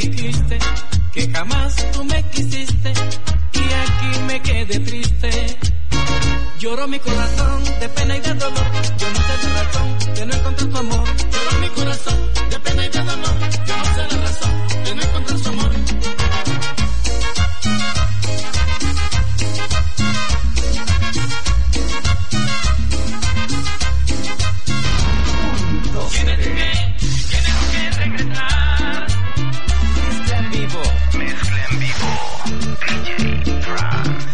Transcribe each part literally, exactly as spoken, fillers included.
dijiste que jamás tú me quisiste y aquí me quedé triste. Lloró mi corazón de pena y de dolor. Yo no sé la razón de no encontrar tu amor. Lloró mi corazón de pena y de dolor. Yo no sé la razón de no encontrar su amor. Tienes que, tienes que regresar. Mezcla en vivo, mezcla en vivo. D J Trans.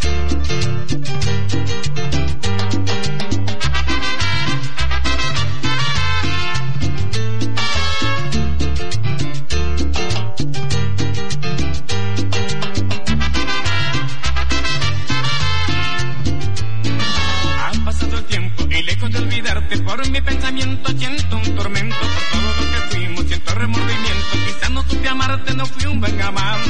Por mi pensamiento siento un tormento, por todo lo que fuimos siento remordimiento. Quizás no supe amarte, no fui un buen amante.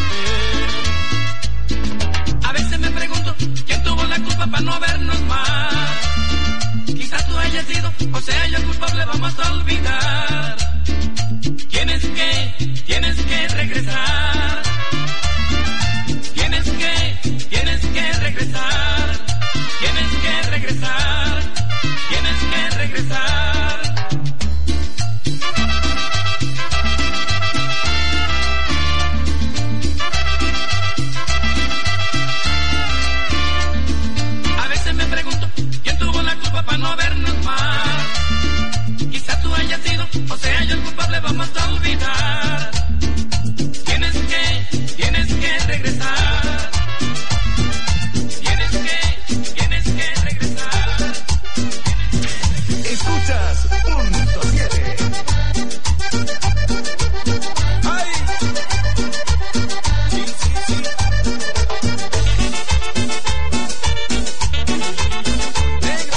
A veces me pregunto quién tuvo la culpa para no vernos más. Quizás tú hayas sido o sea yo el culpable, vamos a olvidar. Tienes que, tienes que regresar. Tienes que, tienes que regresar. Tienes que regresar. Tienes que regresar. A veces me pregunto quién tuvo la culpa para no vernos más. Quizás tú hayas sido o sea yo el culpable, vamos a olvidar. Tienes que, tienes que regresar. Tienes que, tienes que regresar. Escuchas punto siete. ¡Ay! Sí, sí, sí. Negra.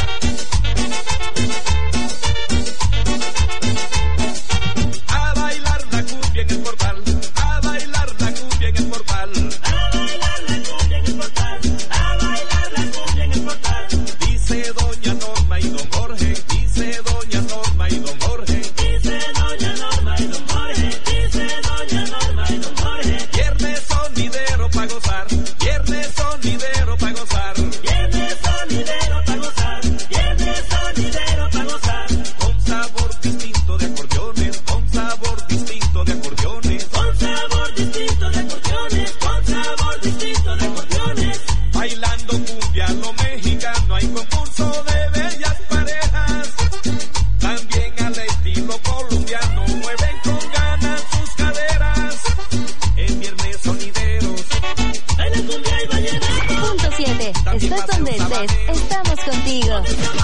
A bailar la cumbia en el portal. A bailar la cumbia en el portal. A bailar la cumbia en el portal. A bailar la cumbia en el portal. Dice doña Norma y don Jorge. Dice doña Norma y don Jorge. Dice doña Norma y don Jorge. Dice doña Norma y don Jorge. Viernes sonidero pa' gozar. Viernes sonidero pa' gozar. Viernes sonidero pa' gozar. Viernes sonidero pa' gozar. Con sabor distinto de acordeones. Con sabor distinto de acordeones. Con sabor distinto de acordeones. Con sabor distinto de acordeones. Bailando cumbia lo mexicano. Hay concurso de bellas parejas. También al estilo colombiano mueven con ganas sus caderas. En viernes sonideros bailan cumbia y vallenato. Punto siete. Estás donde estés. Estamos contigo.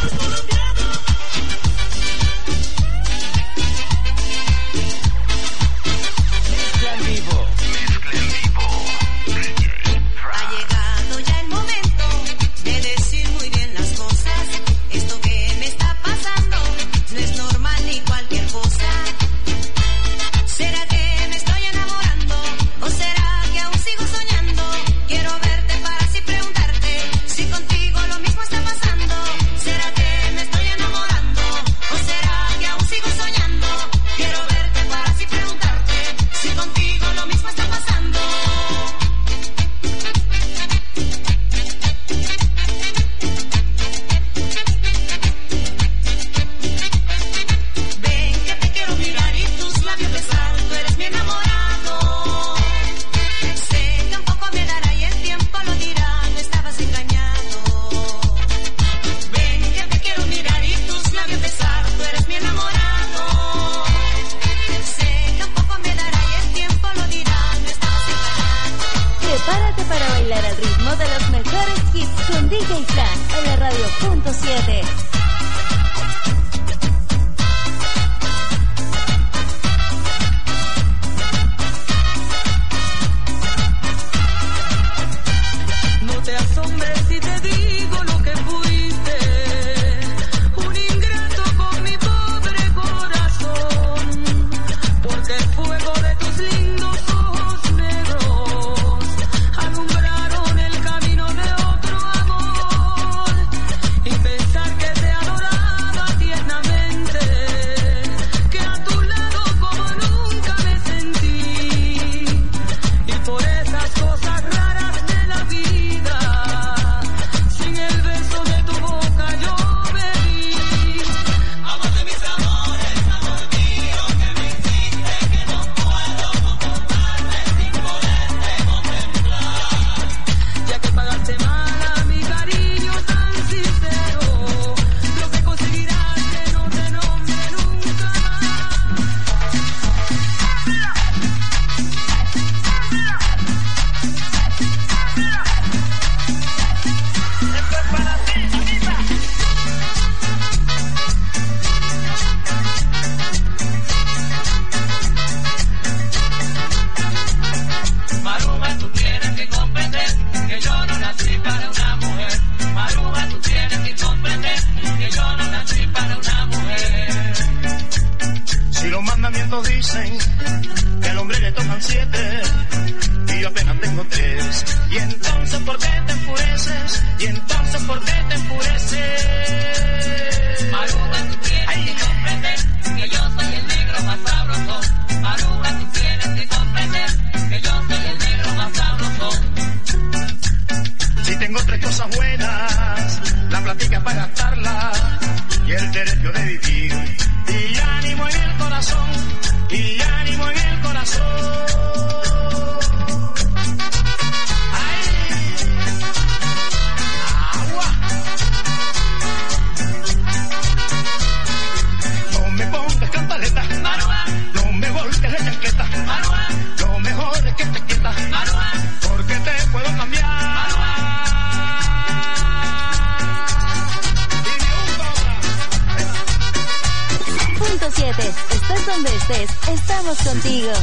Mezcla en vivo, mezcla en vivo. Ha llegado ya el momento de decir muy bien las cosas. Esto que me está pasando no es normal ni cualquier cosa. ¿Será que me estoy enamorando? ¿O será que aún sigo soñando? Quiero verte para así preguntarte si contigo lo mismo está pasando. ¿Será que me estoy enamorando? ¿O será que aún sigo soñando? Quiero verte para así preguntarte si contigo lo mismo está pasando. Ven que te quiero mirar y tus labios besar. Tú eres mi enamorado. Sé que un poco me dará y el tiempo lo dirá. No estabas engañado. Ven que te quiero mirar y tus labios besar. Tú eres mi enamorado. Sé que un poco me dará y el tiempo lo dirá. No estabas engañado. Prepárate para bailar al ritmo de los mejores hits con D J Fran en la radio punto siete. No te asombres si te digo lo que fuiste, un ingrato con mi pobre corazón, porque el fuego de tus lindos ojos negros alumbraron el camino de otro amor, y pensar que te adoraba a ti siete y yo apenas tengo tres. Y entonces ¿por qué te enfureces? Y entonces ¿por qué te enfureces? Maruja, tú tienes que comprender que yo soy el negro más sabroso. Maruja, tú tienes que comprender que yo soy el negro más sabroso. Si tengo tres cosas buenas, la platica para gastarla y el derecho de vivir. Y ánimo en el corazón, y ánimo en el corazón. No me volques la chancleta, Maruja. Lo mejor es que te quieta, Maruja, porque te puedo cambiar, Maruja. Punto siete. Estés donde estés, estamos contigo.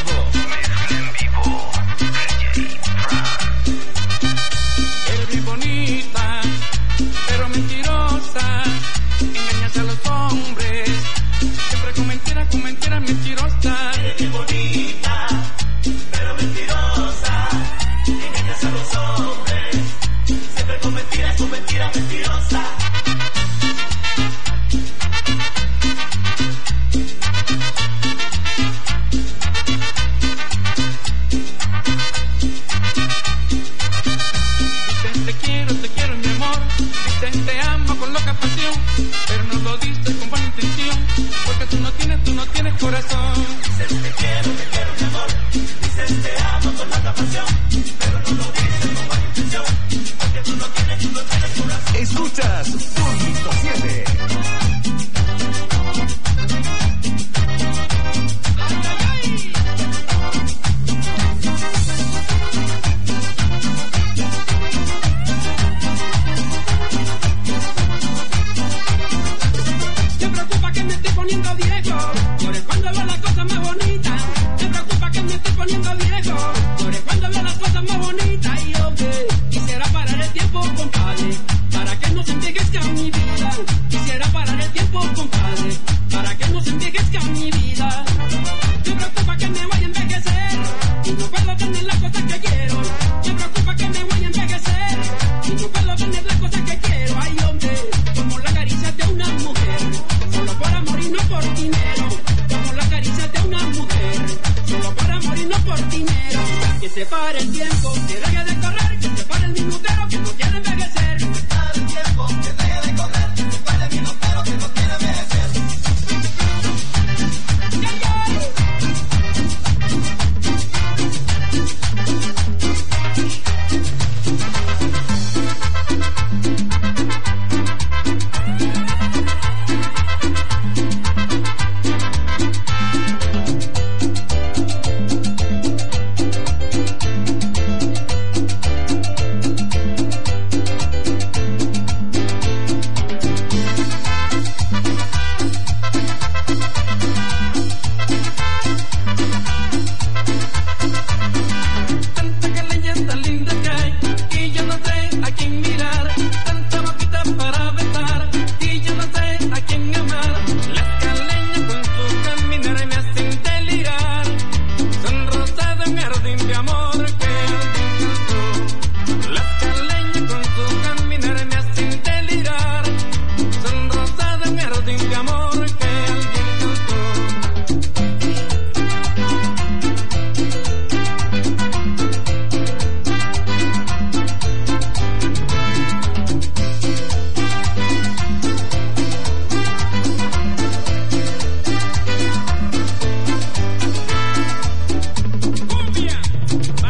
vivo. Mezcla en vivo. D J Eres bien bonita, pero mentirosa. Engañas a los hombres, siempre con mentiras, con mentiras mentirosas. Eres bien bonita, pero mentirosa. Engañas a los hombres, siempre con mentiras, con mentiras mentirosas. Dicen te quiero, te quiero mi amor. Dicen te amo con loca pasión, pero no lo dices con buena intención, porque tú no tienes, tú no tienes corazón. Dicen te quiero, te quiero mi amor. Dicen te amo con loca pasión, pero no lo dices con buena intención, porque tú no tienes, tú no tienes corazón. Escuchas Punto siete. Me preocupa que me estoy poniendo viejo, por el cuando veo las cosas más bonitas. Me preocupa que me estoy poniendo viejo, por el cuando veo las cosas más bonitas. Y yo que quisiera parar el tiempo, compadre, para que no se envejezca mi vida. Quisiera parar el tiempo, compadre, para que no se envejezca mi vida. Me preocupa que me voy a envejecer y no puedo tener las cosas que quiero. Me preocupa que me voy a envejecer y no puedo tener las cosas que quiero. Ay, hombre, como la caricia de una mujer, solo por amor y no por dinero. Como la caricia de una mujer, solo por amor y no por dinero. Que se pare el tiempo, que deje de correr, que se pare el minutero que no quiere envejecer. Que se pare el tiempo, que deje de correr, que se pare el minutero que no quiere envejecer. Yeah, yeah. Tanta leyenda linda que hay y yo no sé a quién mirar. Tanta boquita para besar y yo no sé a quién amar. Las caleñas con su caminar me hacen delirar. Son rosadas en mi jardín de amor que alguien cantó. Las caleñas con su caminar me hacen delirar. Son rosadas en mi jardín de amor que alguien cantó. Cumbia.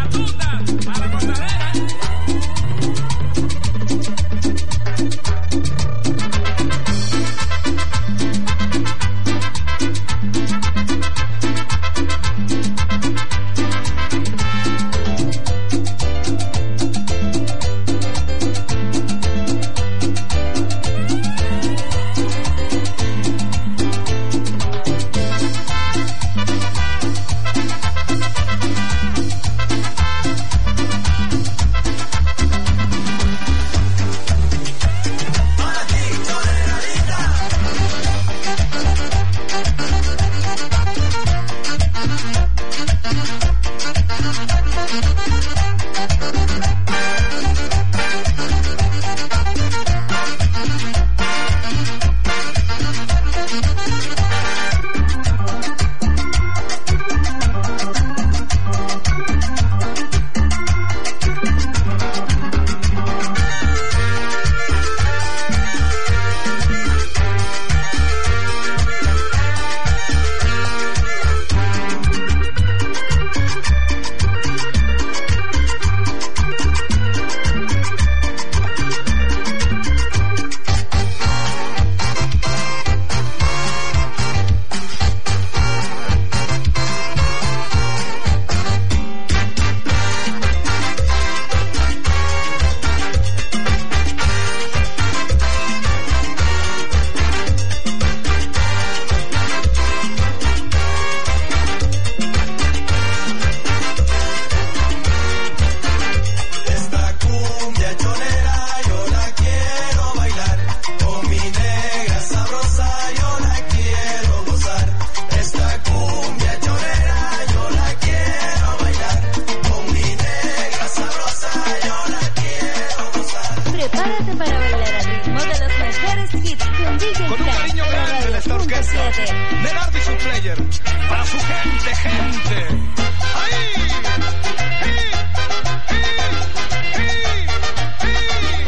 Coyote. Medardi su player. Para su gente, gente. ¡Ahí! ¡Hey! ¡Hey! ¡Hey! ¡Hey!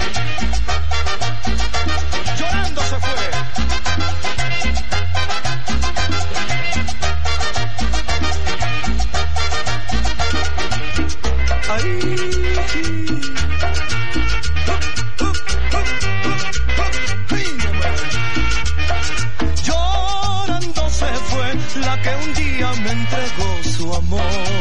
Llorando se fue. Ahí. Llorando se fue la que un día me entregó su amor.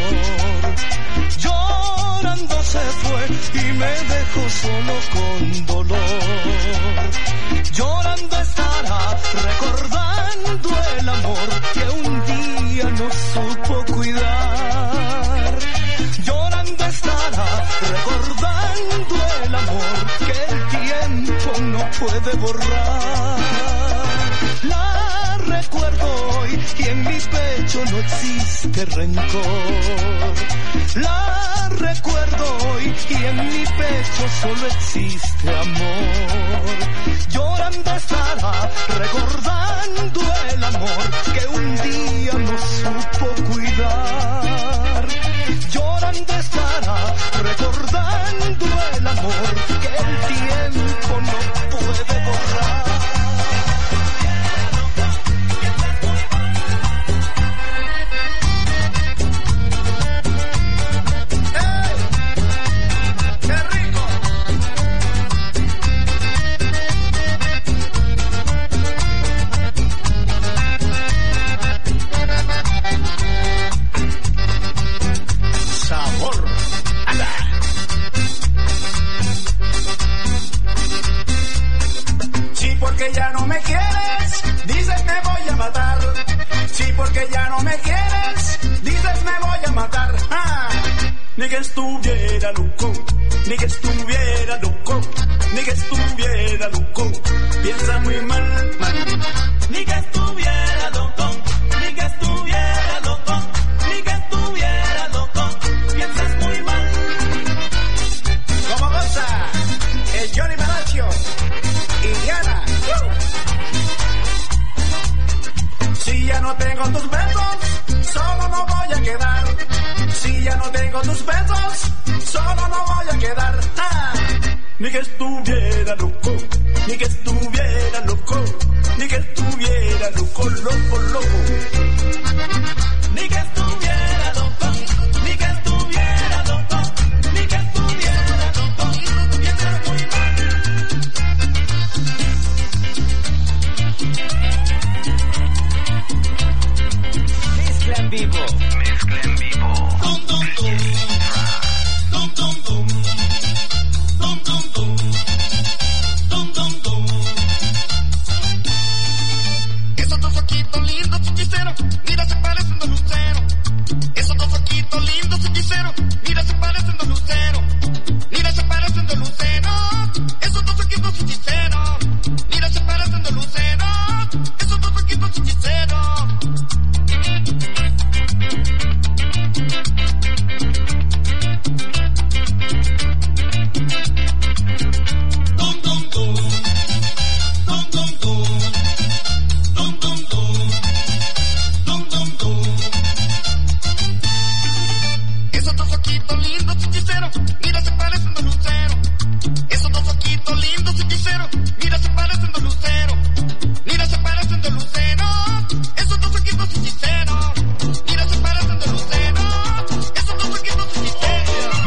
Llorando se fue y me dejó solo con dolor. Llorando estará recordando el amor que un día no supo cuidar. Llorando estará recordando el amor que el tiempo no puede borrar. La recuerdo hoy y en mi pecho no existe rencor. La recuerdo hoy y en mi pecho solo existe amor. Llorando estará recordando el amor que un día no supo cuidar. Llorando estará recordando el amor que el tiempo no puede borrar. Porque ya no me quieres, dices me voy a matar. Sí, porque ya no me quieres, dices me voy a matar. Ah, ni que estuviera loco, ni que estuviera loco, ni que estuviera loco. Piensa muy mal, mal. Ni que estuviera loco, ni que estuviera loco, ni que estuviera loco. Piensas muy mal. ¿Cómo goza? El Johnny Malacio y Diana. Si ya no tengo tus besos, solo no voy a quedar. Si ya no tengo tus besos, solo no voy a quedar. Ah, ni que estuviera loco, ni que estuviera loco, ni que estuviera loco, loco, loco. Ni que estuviera loco, ni que estuviera loco, ni que estuviera loco. Piensas muy mal. Mezcla en vivo. Mezcla en vivo. Dum, dum, dum. Dum, dum, dum. Dum, dum, dum. Dum, dum, dum. Esos dos ojitos lindos y hechiceros, mira se parecen dos luceros. Esos dos ojitos lindos y hechiceros, mira se parecen dos luceros. Mira se parecen dos luceros. Esos dos ojitos y hechiceros, mira se parecen dos luceros. Esos dos ojitos y hechiceros. Dum, dum, dum. Dum, dum, dum. Dum, dum, dum. Dum, dum, dum. Esos dos ojitos lindos y hechiceros, mira se parecen dos luceros. Esos dos ojitos lindos y hechiceros, mira se parecen dos luceros. Mira se parecen dos luceros. Esos dos ojitos y hechiceros, mira se parecen dos luceros. Esos dos ojitos y hechiceros.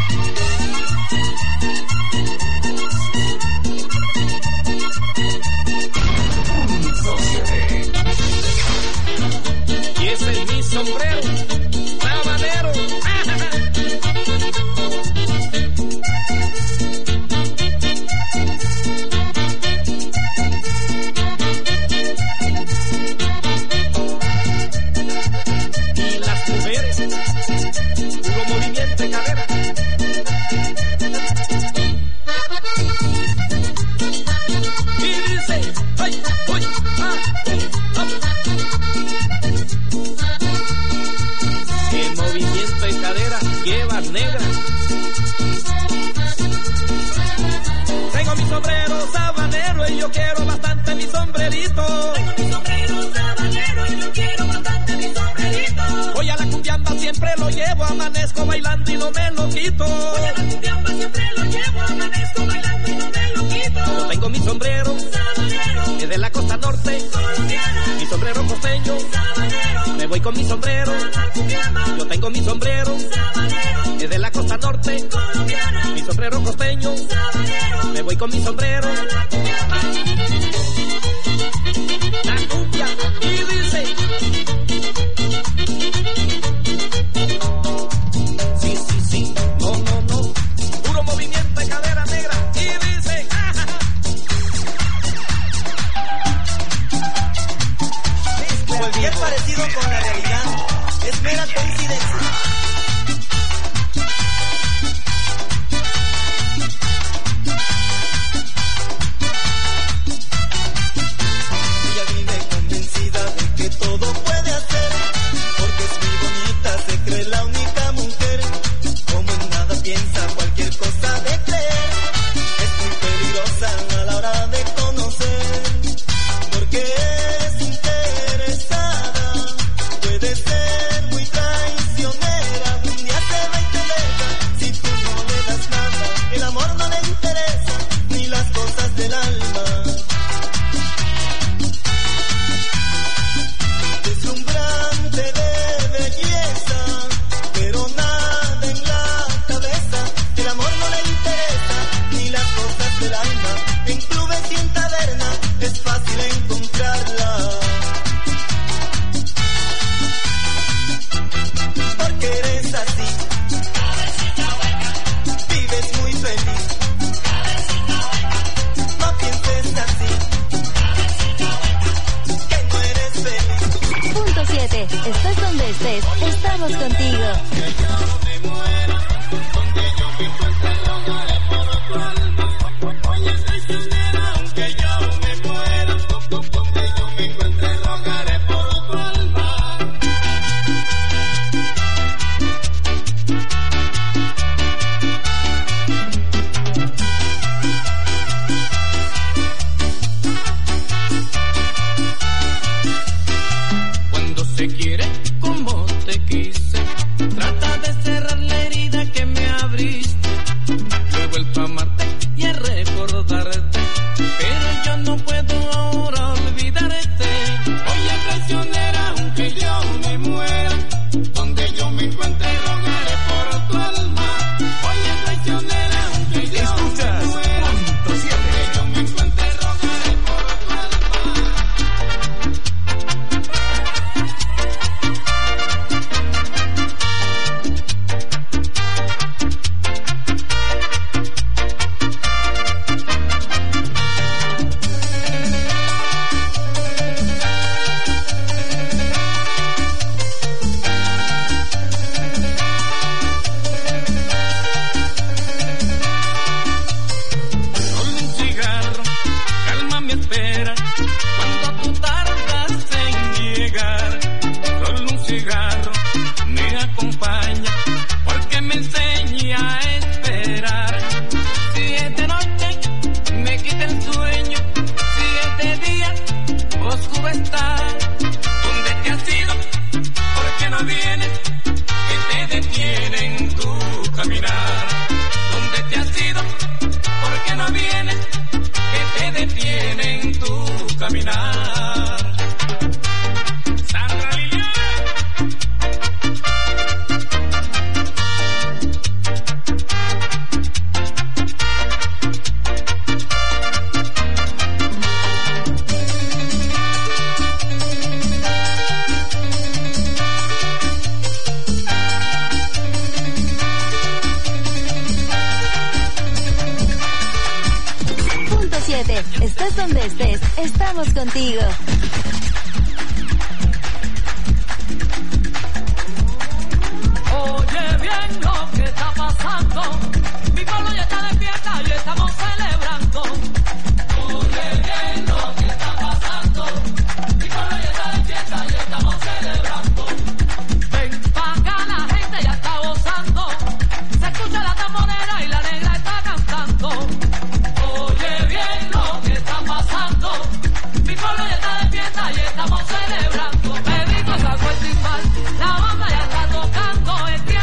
Y ese es mi sombrero, habanero. Y las mujeres, puro movimiento de cadera. Y dice, ay, uy, ah, uy, ah. El movimiento de cadera lleva negra. Tengo mi sombrero sabanero y yo quiero bastante mi sombrerito. Tengo mi sombrero sabanero y llevo, amanezco bailando y no me lo quito. Oye, la cumbiamba siempre lo llevo, amanezco bailando y no me lo quito. Yo tengo mi sombrero sabanero, es de la costa norte colombiana, mi sombrero costeño, sabanero, me voy con mi sombrero. la cumbiamba, Yo tengo mi sombrero sabanero, es de la costa norte colombiana, mi sombrero costeño, sabanero, me voy con mi sombrero. la cumbiamba. La cumbia y dice sí, sí, sí, no, no, no, puro movimiento de cadera negra y dice Cualquier parecido con la realidad es mera coincidencia. Ella vive convencida de que todo puede hacer, porque es muy bonita, se cree la única mujer. Como en nada piensa, cualquier cosa de creer, es muy peligrosa a la hora de conocer, porque es interesada, puede ser muy traicionera. Un día se va y te deja, si tú no le das nada. El amor no le interesa, ni las cosas del alma. Deslumbrante de belleza, pero nada en la cabeza. El amor no le interesa, ni las cosas del alma. En clubes y en taberna es fácil encontrarla, porque eres así, vives muy feliz. No pienses así, que no eres feliz. Punto siete. Estés donde estés, estamos contigo. Cuando se quiere como te quise, trata de cerrar la herida que me abriste. Yo he vuelto a amarte y a recordarte, pero yo no puedo ahora olvidarte. Oye, traicionera, aunque yo me muera, donde yo me encuentre rogaré por tu alma. Oye, traicionera, aunque yo escuchas me muera, punto siete. donde yo me encuentre rogaré por tu alma. Solo un cigarro calma mi espera cuando tú tardas en llegar. Solo un cigarro me acompaña porque me enseña a esperar. Si es de noche me quita el sueño, si es de día oscuro está. ¿Dónde te has ido? ¿Por qué no vienes? Que te detienen tu caminar. ¿Dónde te has ido? ¿Por qué no vienes? Que te detienen tu caminar. Sandra Liliana. Punto siete. Estés donde estés, estamos contigo. Oye bien lo que está pasando, mi pueblo ya está despierta y estamos celebrando. Oye bien lo que está pasando, mi pueblo ya está despierta y estamos celebrando. Ven pa' acá, la gente ya está gozando, se escucha la tamborera y la negra está cantando. Oye bien lo que está pasando, mi pueblo ya está despierta y estamos celebrando. Pedrito sacó el timbal, la banda ya está tocando, el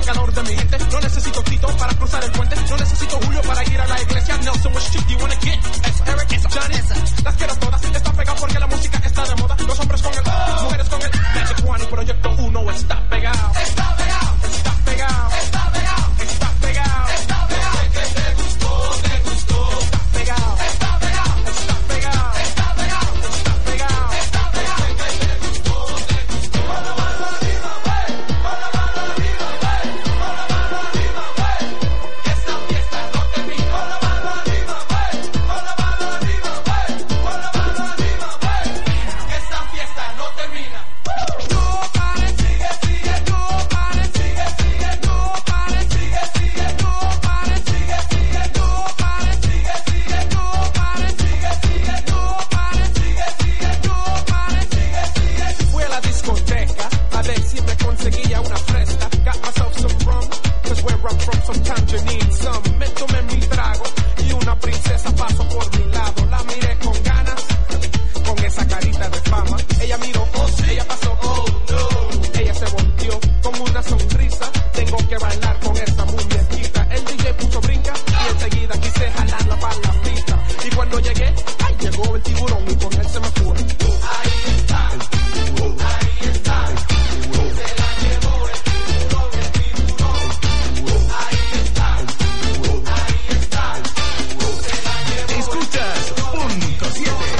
pagador de mi gente. No necesito Tito para cruzar el puente. No necesito Julio para ir a la iglesia. Nelson, which chick do you wanna get? Esa, Eric, esa, Johnny, esa. Las quiero todas. Está pegado porque la música está de moda. Los hombres con el, las mujeres con el. Magic One y Proyecto Uno está pegado. Está pegado. Está pegado. Está pegado. Está pegado. Está pegado. Que te gustó, te gustó. Está pegado. Está pegado. Está pegado. Está pegado. Está pegado. Está pegado. Que te gustó, te gustó. Con la mano arriba, güey. Con la mano arriba, güey. Con la mano arriba, güey. Que esta fiesta no termina. Con la mano arriba, güey. Con la mano arriba, güey. Con la mano arriba, güey. Que esta fiesta no termina. No pares, sigue, sigue, no pares, sigue, sigue, no pares, sigue, sigue, no pares, sigue, sigue, no pares, sigue, sigue, no pares, sigue, sigue, no pares, sigue, sigue, no pares, sigue, sigue. Fui a la discoteca a ver si me conseguía una fresca. Got myself some rum, cause where I'm from sometimes you need some. Me tomé mi trago y una princesa pasó por mi lado. La miré con ganas, con esa carita de fama. Ella miró, oh sí, ella pasó, oh no. Ella se volteó con una sonrisa. Tengo que bailar con esa muñequita. El D J puso brinca y enseguida quise jalarla para la pista. Y cuando llegué, ay, llegó el tiburón y con él se me fue. Ahí está, ahí está. Se la llevó el tiburón, el tiburón. Ahí está, ahí está. Se la llevó. Escuchas Punto siete.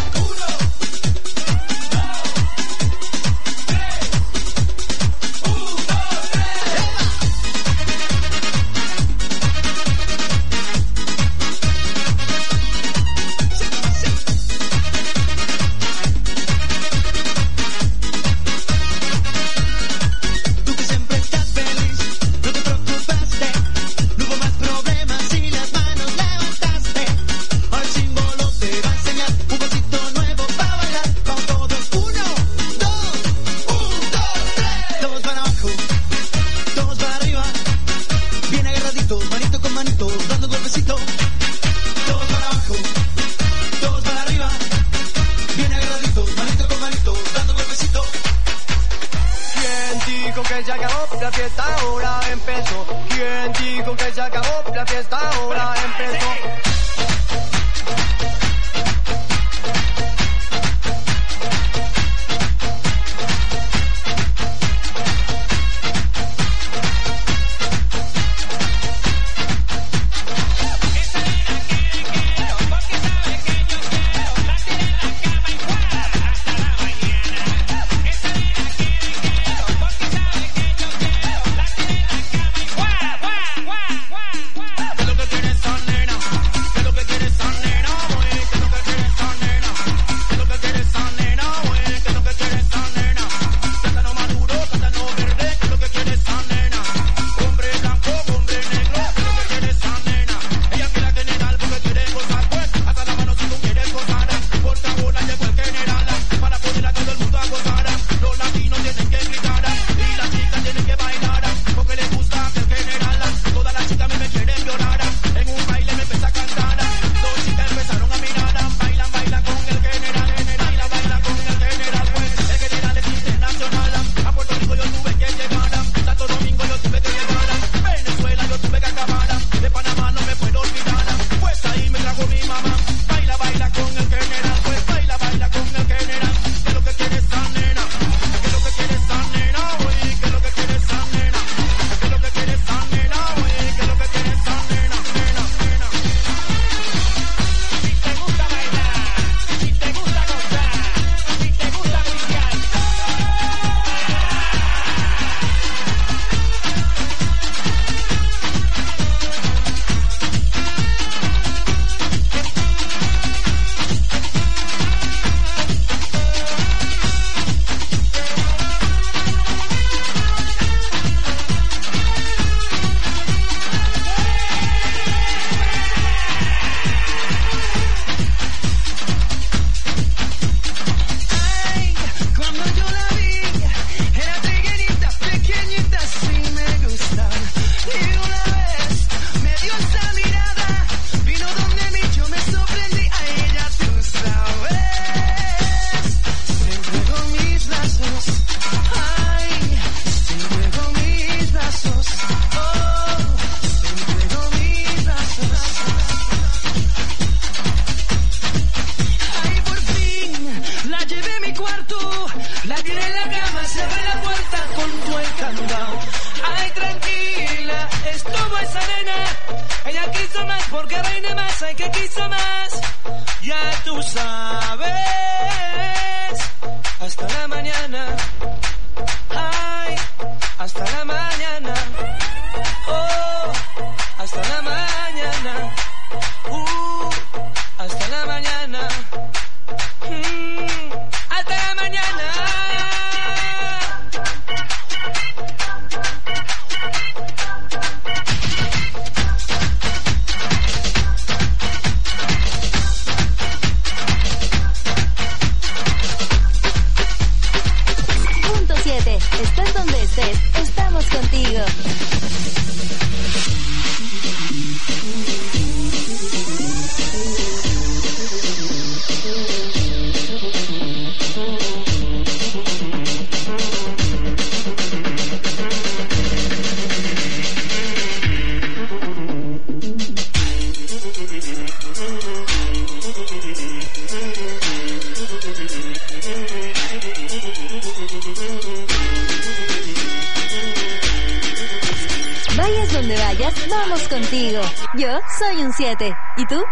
Tú que siempre estás feliz, no te preocupaste. No hubo más problemas y las manos levantaste. Ahora el símbolo te va a enseñar un pasito nuevo para bailar. Con todos, uno, dos, un, dos, tres. Todos para abajo, todos para arriba. Bien agarraditos, manito con manito, dando un golpecito. Todos para abajo, todos para arriba. Bien agarraditos, manito con manito, dando un golpecito. ¿Quién dijo que ya acabó? La fiesta ahora empezó. ¿Quién dijo que ya acabó? La fiesta ahora empezó. ¿Qué es lo que quieres, son nena? tú sabes. Hasta la mañana. Ay, hasta la mañana. Oh, hasta la mañana. Uh, hasta la mañana. Mm, hasta la mañana. Punto siete. Estés donde estés, estamos contigo. Vayas donde vayas, vamos contigo. Yo soy un siete. ¿Y tú?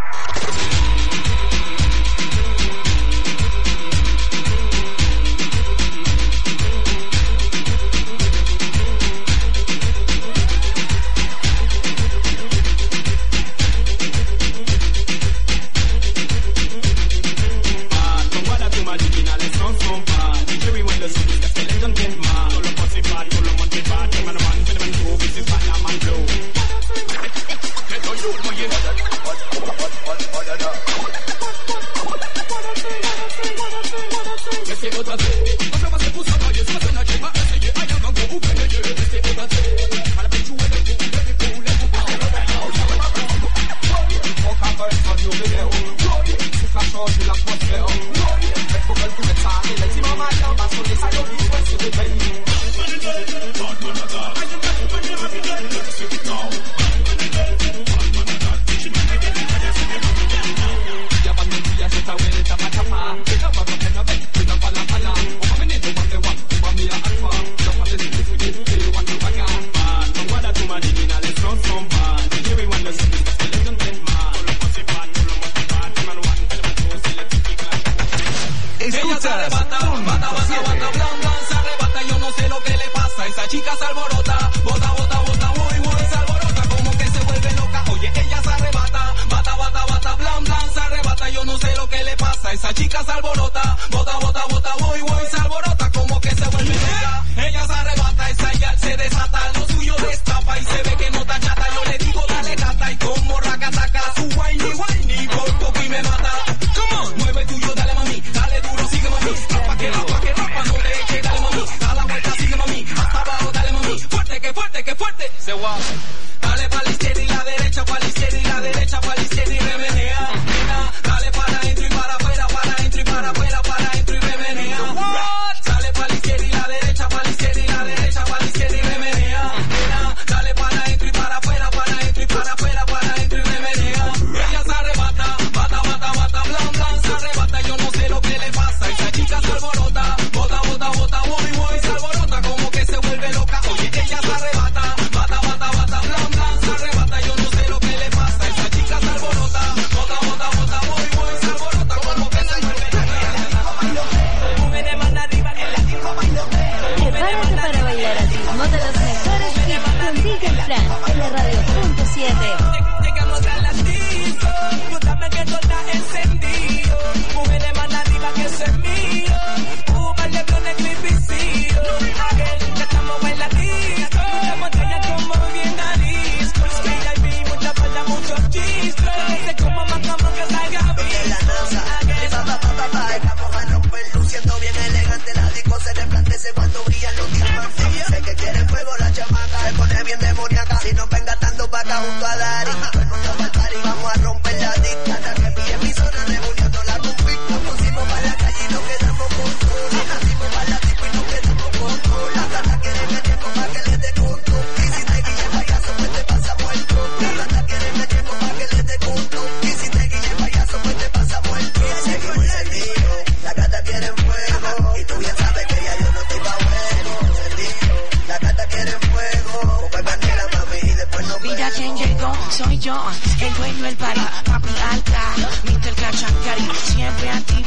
Soy yo, el dueño del party, papi alta, mister Cachancarí,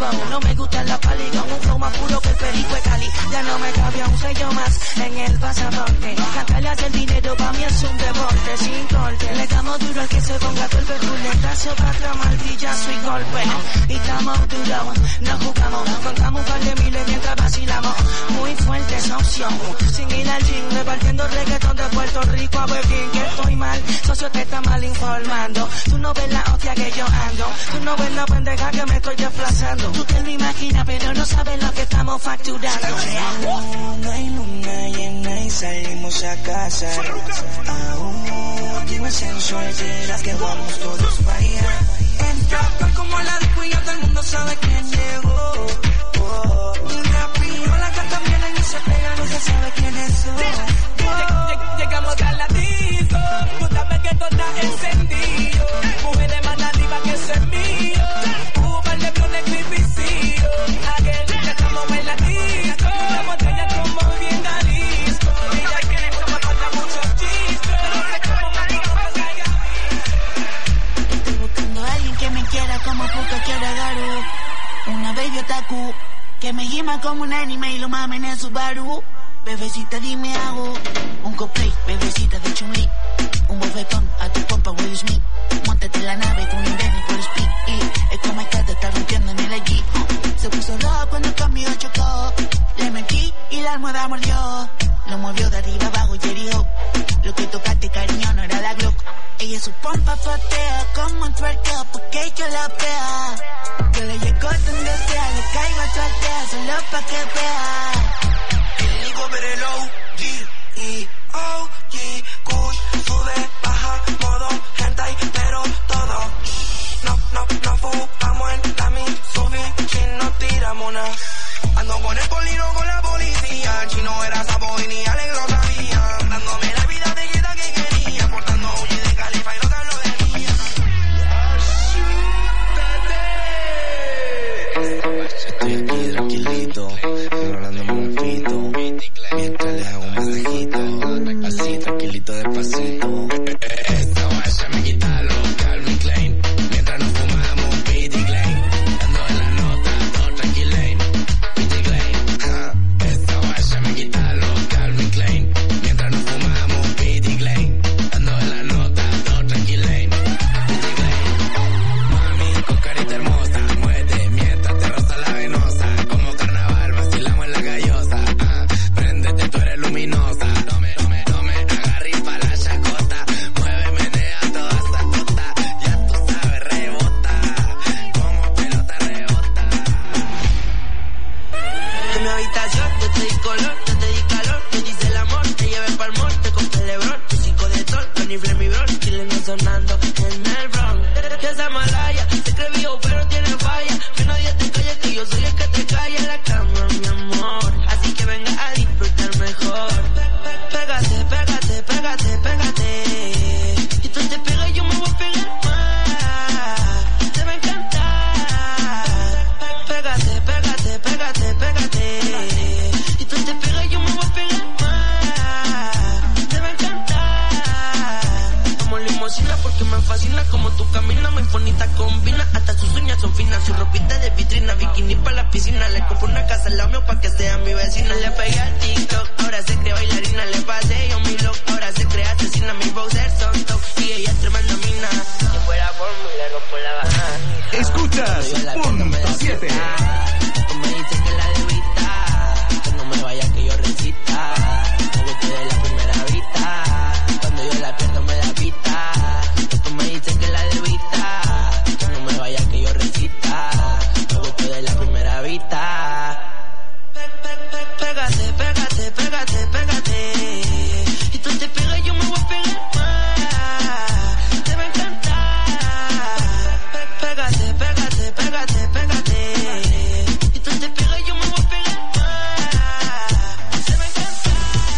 bow. No me gusta la pali con un flow más puro que el perico de Cali. Ya no me cabía un sello más en el pasaporte. Cantarle hacia el dinero pa' mí es un deporte sin corte. Le damos duro al que se ponga todo el perculetazo pa' atrás, martillazo y golpe. Y estamos duros, no jugamos. Contamos un par de miles mientras vacilamos. Muy fuerte esa opción. Sin ir al gym, repartiendo reggaetón de Puerto Rico a Berlín. Que estoy mal, socio te está mal informando. Tú no ves la hostia que yo ando. Tú no ves la pendeja que me estoy desplazando. Tú te lo imaginas pero no sabes lo que estamos facturando. Aún hay luna llena y salimos a casa. Aún dime sensual, dirás que vamos todos para allá. Entra como la disco y ya todo el mundo sabe quién llegó. Oh, y rápido la carta viene y se pega, no se sabe quiénes son. Oh. Llegamos a la disco, tú sabes que todo está encendido. Mujeres más arriba que eso es mío. Un par de blones cripicido. Aquel ya estamos en la disco. La botella como bien Jalisco. Y ya que esto me falta muchos chistes. No sé cómo me vamos a allá. Estoy buscando a alguien que me quiera como Puka quiere Garu. Una baby otaku que me gima como un anime y lo mame en el Subaru. Bebecita dime hago un cosplay, bebecita de Chun-Li. Un bofetón a tu pompa Will Smith. Móntate en la nave con un Benny por speed. Y es como el que te está rompiendo en el allí. Se puso rojo cuando el cambio chocó. Le metí y la almohada mordió. Lo movió de arriba abajo y herió. Lo que tocaste cariño no era la Glock. Ella su pompa patea como un twerkeo porque yo la vea. Yo le llego donde sea, le caigo a tu altea solo pa' que vea. El Nico Perelo, G, E, O, G, Kush, sube, baja, modo, hentai, pero todo. No, no, no fumamos en la Mitsubishi, no tiramos nada. Ando con el polino con la policía, chino era sapo y ni alegro sabía. Dándome la vida de guita que quería, portando huye de califa y lo que hablo de mí. Estoy aquí tranquilito, enrolando un pito, mientras le hago un masajito, así tranquilito despacito. Esta guaya me quita los Calvin Klein, mientras nos fumamos Pity Klein, dando en la nota, todo tranquilain, Pity Klein. Ja. Esta guaya me quita los Calvin Klein, mientras nos fumamos Pity Klein, dando en la nota, todo tranquilain, Pity Klein. Mami, con carita hermosa, muévete mientras te roza la venosa, como carnaval vacilamos en la gallosa. Ah, préndete, tú eres luminosa. Tome, tome, tome, agarre y pa' la chacota. Mueve, menea toda esa tota. Ya tú sabes, rebota. Como pelota rebota. En mi habitación yo te di color, yo te di calor. Te dice el amor, te llevé pa'l mall. Te compré Lebron, tu cinco de sol. Tony Flame y Bron, chileno sonando en el Bronx. Que esa malaya se cree viejo pero tiene falla. Que nadie te calle, que yo soy el que te calla en la cama, mi amor. Así que venga a disfrutar mejor. Pégate, pégate, pégate, pégate. Y tú te pegas y yo me voy a pegar más. Te va a encantar. Pégate, pégate, pégate, pégate. Y tú te pegas y yo me voy a pegar más. Te va a encantar. Como limosina porque me fascina como tú caminas, muy bonita combina. Hasta sus uñas son finas, su ropita de vitrina, bikini pa' la piscina. Le compro una casa al lado mío pa' que sea mi vecina. Le pegué al TikTok, ahora se cree bailarina. Le pasé yo mi look, ahora se cree asesina. Mi browser son top y ella es tremenda mina. Si fuera por mí le rompo la bajada. Escuchas punto siete. Tú me dices que la debita, que no me vaya que yo recita. Me gusté de la primera vista, cuando yo la pierdo me da pita. Tú me dices que la debita, que no me vaya que yo recita. Me gusté de la primera vista. Pégate, pégate, pégate, pégate. Y tú te pegas y yo me voy a pegar más. Te va a encantar. Pégate, pégate, pégate, pégate. Y tú te pegas y yo me voy a pegar más. Te va a encantar.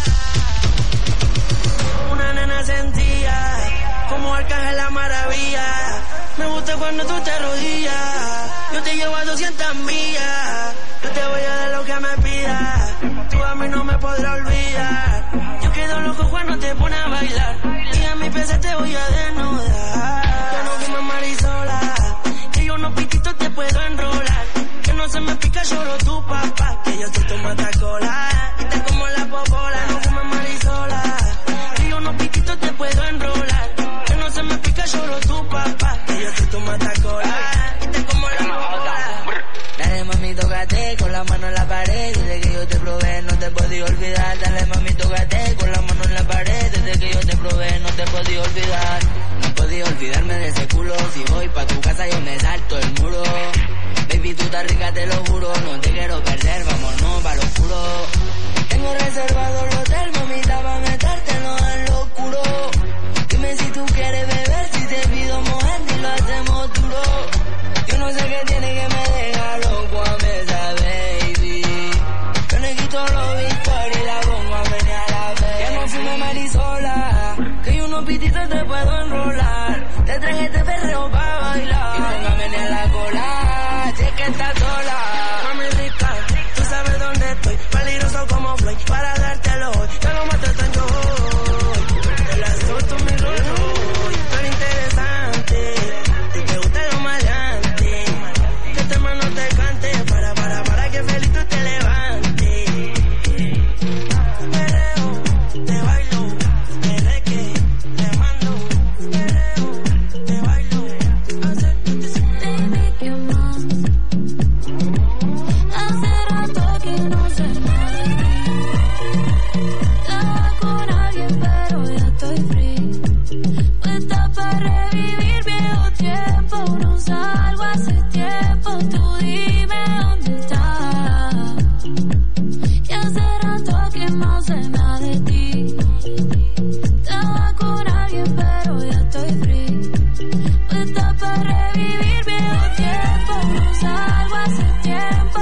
Una nena sentía como Arcángel la maravilla. Me gusta cuando tú te arrodillas. Yo te llevo a doscientas millas. Yo te voy a dar lo que me pidas. Tú a mí no me podrás olvidar. Yo quedo loco cuando te pones a bailar. Y a mi pieza te voy a desnudar. Yo no fumo marisola, que yo unos pititos te puedo enrolar. Que no olvidarme de ese culo. Si voy pa' tu casa yo me salto el muro. Baby, tú estás rica, te lo juro. No te quiero perder, vámonos pa' lo oscuro. Tengo reservado el hotel, mamita, pa' metértelo en lo oscuro. Dime si tú quieres beber, si te pido mujer, ni lo hacemos duro. Yo no sé qué tiene que me deja loco a mesa, baby. Yo le quito los Victoria y la pongo a menear a vez. Ya no fume marisola, que yo unos pititos te puedo enrolar. Te traje este perreo pa' bailar y pongo a menear la cola, si es que estás sola. Mami rica, tú sabes dónde estoy, peligroso como Floyd, para dártelo hoy. Ya lo maté tan yo hoy, te la suelto mi Rolls Royce. Tú eres interesante, y te gusta lo maleante. Que este man no te cante, para, para, para que feliz tú te levantes. Perreo, te bailo, me reque, te mando. Perreo, te bailo, acércate sin baby, ¿qué más? Hace rato que no sé nada de ti. Estaba con alguien pero ya estoy free. Puesta para revivir viejo tiempo. No salgo hace tiempo. Tú dime dónde estás. Y hace rato que no sé nada de ti. Estaba con alguien pero ya estoy free. Puesta para revivir viejo tiempo. No salgo hace tiempo.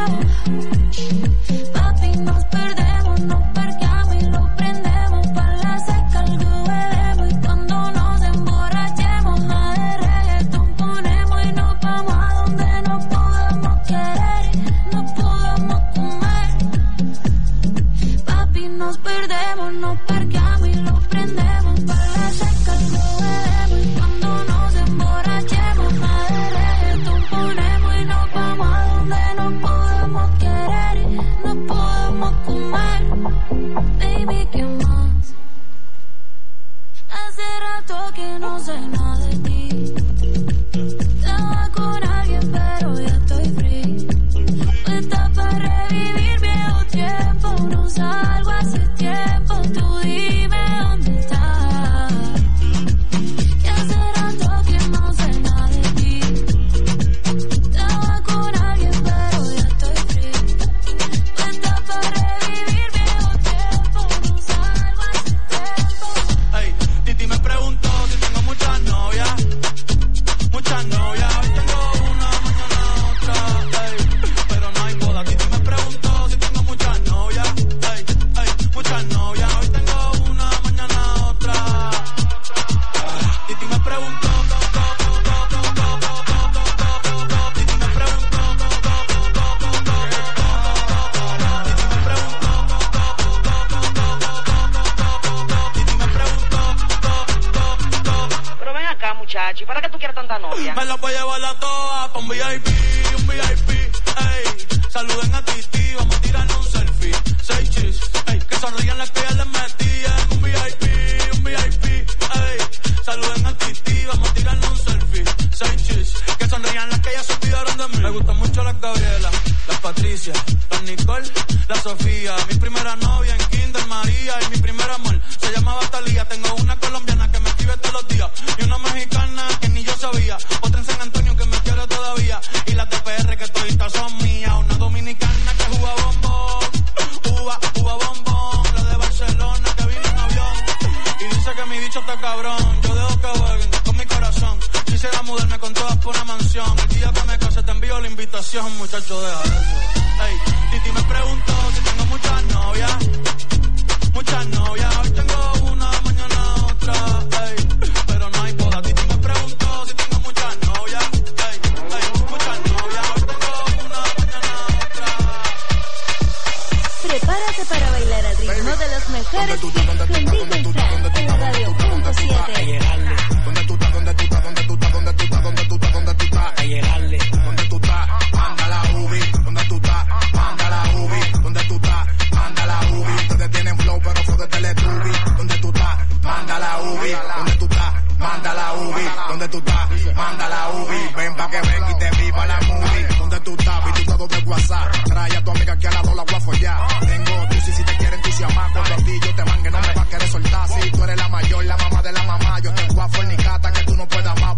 Papi, nos perdemos, nos parqueamos y lo prendemos. Pa' la seca algo bebemos. Y cuando nos emborrachemos, la de reggaetón ponemos. Y nos vamos a donde nos podamos querer y nos podamos comer. Papi, nos perdemos, nos parqueamos y lo prendemos. Pa' la seca algo bebemos. Y cuando nos emborrachemos, la de reggaetón ponemos. Y nos vamos a donde nos podamos querer y nos podamos comer. Baby, ¿qué más? Hace rato que no sé nada de ti. Estaba con alguien pero ya estoy free. Puesta para revivir viejo tiempo. No salgo hace tiempo. Tú dime dónde estás. Que hace rato que no sé nada de ti. Estaba con alguien pero ya estoy free. Puesta para revivir viejo tiempo. No salgo hace tiempo. Ey, Titi me preguntó si tengo muchas novias. Muchas novias, hoy tengo una, mañana otra, ey, pero no hay boda. Titi me preguntó si tengo muchas novias, ey, ey, muchas novias, hoy tengo una, mañana otra. Titi me preguntó, Titi me preguntó, Titi me preguntó. Pero ven acá, muchacho, ¿y para qué tú quieres tanta novia? Me la voy a llevar a todas pa' un V I P, un V I P, ey. Saluden a Titi, vamos a tirarnos un selfie. Seis chis, ey. Que sonrían las que ya les metían. Un V I P, un V I P, ey. Saluden a Titi, vamos a tirarnos un selfie. Seis chis, que sonrían las que ya se olvidaron de mí. Me gustan mucho las Gabriela, las Patricia, las Nicole, la Sofía. Mi primera novia en Kinder María y mi primer amor se llamaba Talía. Tengo una colombiana que me escribe todos los días y una mexicana que ni yo sabía. Otra en San Antonio que me quiere todavía y las de P R que toditas son mías. Una dominicana que juega bombón, uva, uva bombón. La de Barcelona que vino en avión y dice que mi bicho está cabrón. Yo dejo que jueguen con mi corazón. Quisiera mudarme con todas por una mansión. El día que me case te envío la invitación, muchacho, deja eso. Ey, Titi me preguntó si tengo muchas novias. Muchas novias, hoy tengo una, mañana otra, ey, pero no hay boda. Titi me preguntó si tengo muchas novias, ey, ey, muchas novias, hoy tengo una, mañana otra. Prepárate para bailar al ritmo de los mejores hits con D J Frank en la radio punto siete. ¿Dónde tú estás? ¿Dónde tú estás? ¿Dónde tú estás? ¿Dónde tú estás? ¿Dónde tú estás? ¿Dónde tú estás? A llegarle. ¿Dónde tú estás? Manda la ubi. ¿Dónde tú estás? Manda la ubi. ¿Dónde tú estás? Manda la ubi. Ustedes tienen flow, pero flow de Teletubby. ¿Dónde tú estás? Manda la ubi. ¿Dónde tú estás? Manda la ubi. ¿Dónde tú estás? Manda la ubi. Ven pa' que ven y te viva la movie. ¿Dónde tú estás? Vi tu estado de WhatsApp. Trae a tu amiga que al lado la voy a follar. Tengo tú si si te quieren entusiasmar. Cuando a ti yo te mangue no me vas a querer soltar. Si tú eres la mayor, la mamá de la mamá, yo te voy a fornicar hasta que tú no puedas más.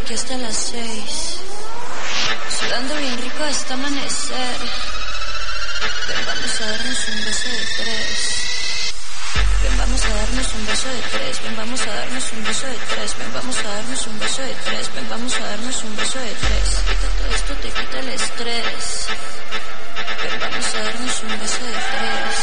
aquí hasta las seis, sudando bien rico este amanecer. Ven, vamos a darnos un beso de tres. Ven, vamos a darnos un beso de tres. Ven, vamos a darnos un beso de tres. Ven, vamos a darnos un beso de tres. Ven, vamos a darnos un beso de tres. Quita todo esto, te quita el estrés. Ven, vamos a darnos un beso de tres.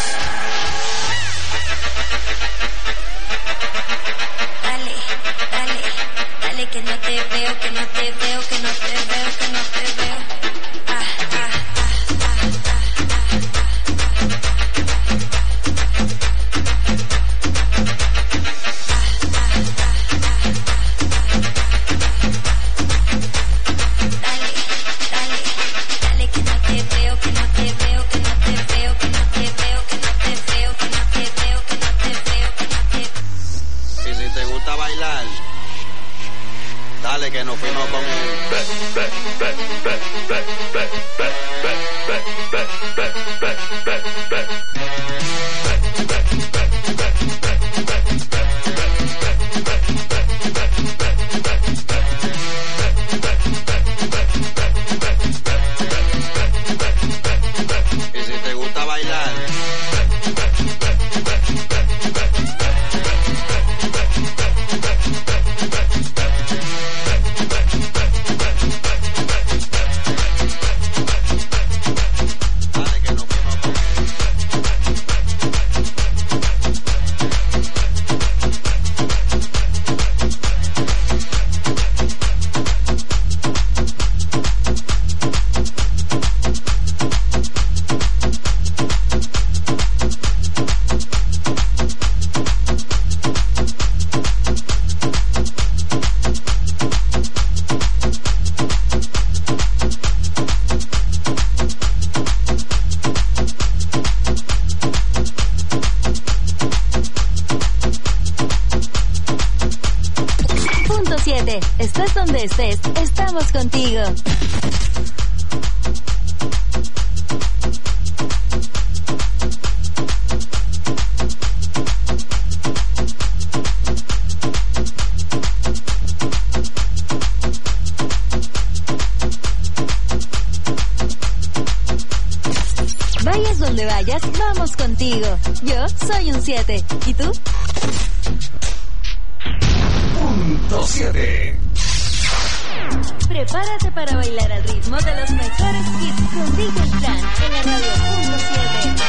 Dale, dale, dale que no te veo, que no te veo, que no te veo, que no te veo. Ah, ah, ah, ah, ah, dale que nos fuimos con y si te gusta bailar, estés donde estés, estamos contigo. Vayas donde vayas, vamos contigo. Yo soy un siete. ¿Y tú? Punto siete. Prepárate para bailar al ritmo de los mejores hits con D J Fran en la radio Punto siete.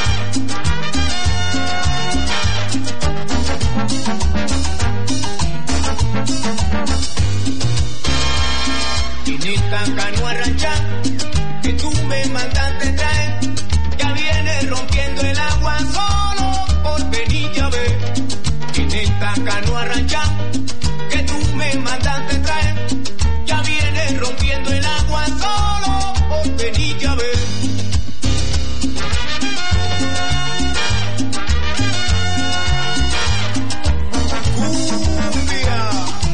Chinita cano arrancha, que tú me mandaste traer, ya viene rompiendo el agua solo por venir ya ver. Chinita cano arrancha, que tú me mandaste traer, ya viene rompiendo el agua solo por venir ya ver. Cumbia.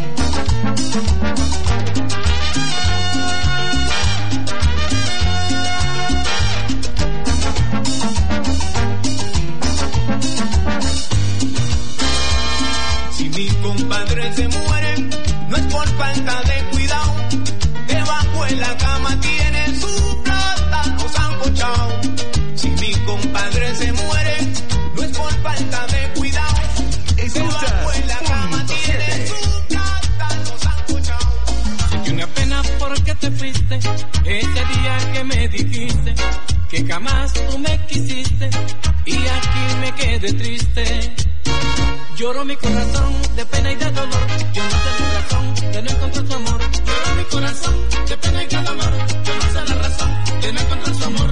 Si mi compadre se muere, no es por falta de cuidado, debajo en la cama tiene su plata, los han cochado. Si mi compadre se muere, no es por falta de cuidado, debajo en la cama tiene su plata, los han cochado. Sentí una pena porque te fuiste, ese día que me dijiste que jamás tú me quisiste, y aquí me quedé triste. Lloro mi corazón de pena y de dolor, yo no sé la razón de no encontrar tu amor. Lloro mi corazón de pena y de dolor, yo no sé la razón de no encontrar su amor.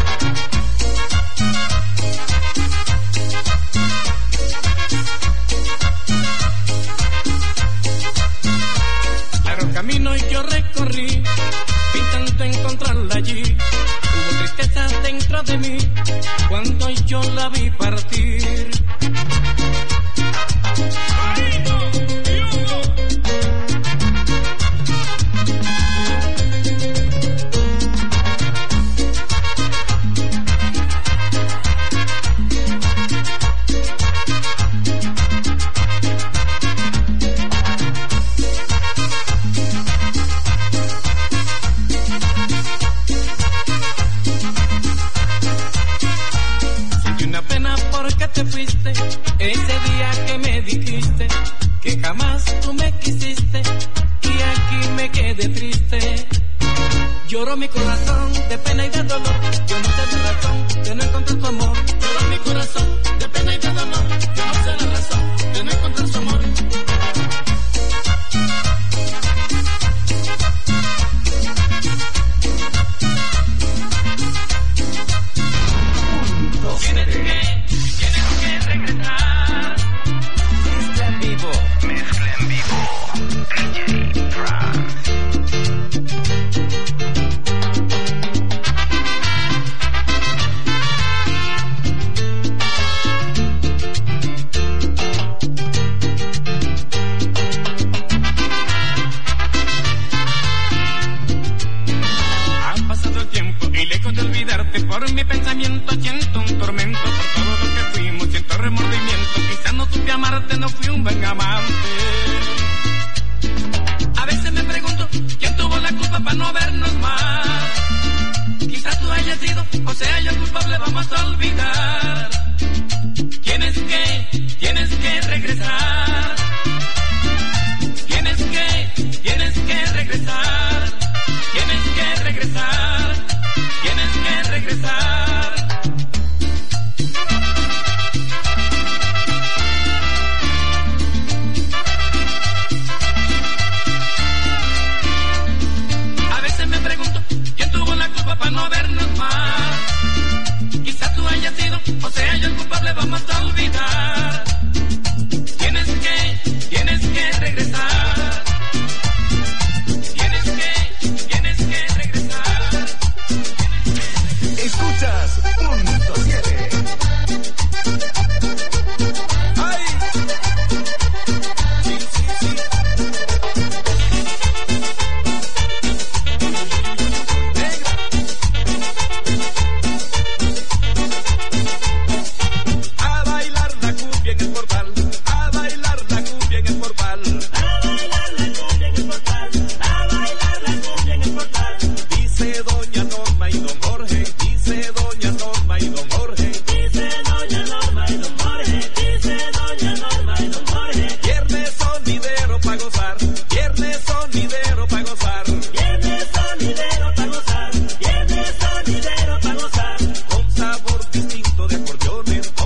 Claro camino y yo recorrí, intento encontrarla allí. Hubo tristeza dentro de mí cuando yo la vi partir. y una pena porque te fuiste. Ese día que me dijiste que jamás tú me quisiste y aquí me quedé triste. Lloró mi corazón de pena y de dolor